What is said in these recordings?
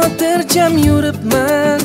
xotirjam yuribman,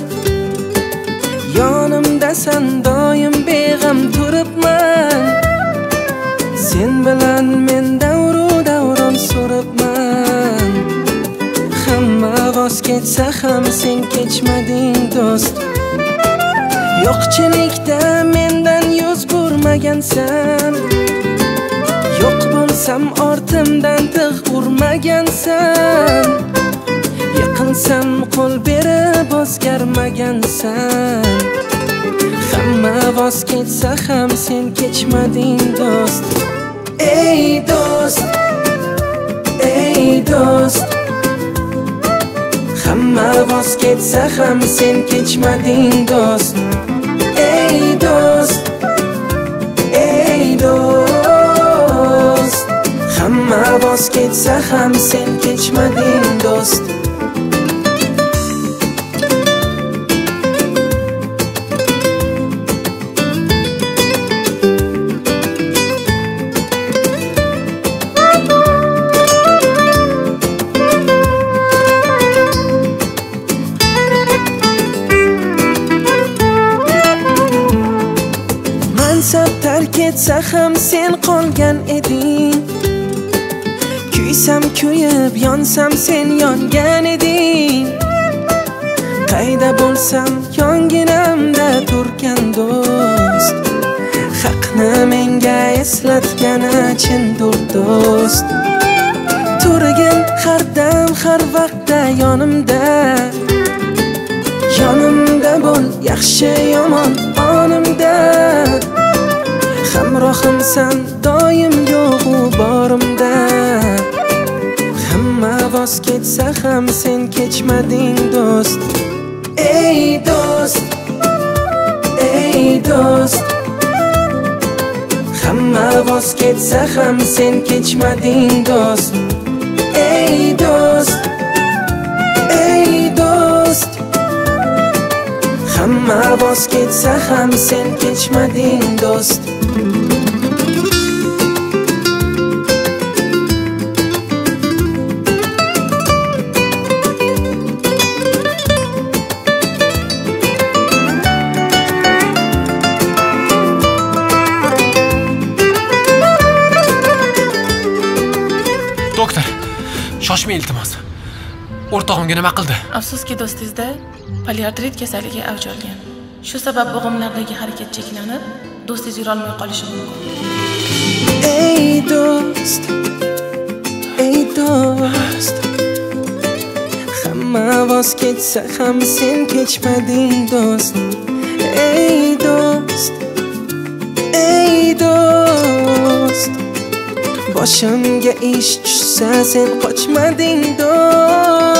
yonimdasan doim beg'am turibman. Sen bilan men davru davron suribman. Hamma voz ketsa ham sen kechmading do'st. Yo'qchilikda mendan yuz burmagansan, yo'q bo'lsam ortimdan tig' urmagansan. Yiqilsam qo'l berib o'zgarmagansan. Hamma voz ketsa ham sen kechmading do'st. Ey do'st, ey do'st, hamma voz ketsa ham sen kechmading do'st. Ey do'st, ey do'st, hamma voz ketsa ham sen kechmading do'st. Mansab tark etsa ham sen qolgan eding. Kuysam kuyib, yonsam sen yongan eding. Qayda bo'lsam yonginamda turgan do'st. Haqni menga eslatgani chindur do'st. Turgin har dam har vaqtda yonimda. Yonimda bo'l, yaxshi yomon onimda. Hamrohimsan doim yo'g'u borimda. Hamma voz ketsa ham sen kechmading do'st. Ey do'st, ey do'st, hamma voz ketsa ham sen kechmading do'st. Ey do'st, ey do'st, hamma voz ketsa ham sen kechmading do'st. Doktor, shoshmang iltimos. O'rtog'imga nima qildi? Afsuski do'stingizda poliartrit kasalligi avj olgan. Shu sabab bo'g'imlardagi harakat cheklanib, do'stingiz yura olmay qolishi mumkin. Ey do'st, ey do'st, hamma voz ketsa ham sen kechmading do'st. Ey do'st, ey do'st, boshimga ish tushsa sen qochmading do'st.